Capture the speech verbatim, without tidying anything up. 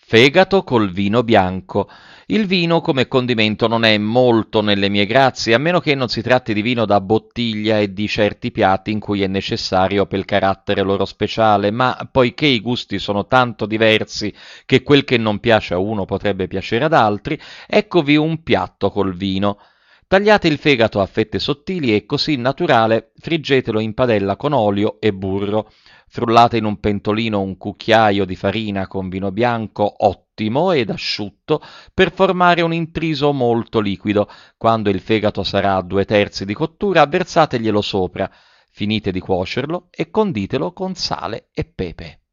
Fegato col vino bianco. Il vino come condimento non è molto nelle mie grazie, a meno che non si tratti di vino da bottiglia e di certi piatti in cui è necessario per il carattere loro speciale, ma poiché i gusti sono tanto diversi che quel che non piace a uno potrebbe piacere ad altri, eccovi un piatto col vino. Tagliate il fegato a fette sottili e così naturale friggetelo in padella con olio e burro. Frullate in un pentolino un cucchiaio di farina con vino bianco ottimo ed asciutto per formare un intriso molto liquido. Quando il fegato sarà a due terzi di cottura, versateglielo sopra. Finite di cuocerlo e conditelo con sale e pepe.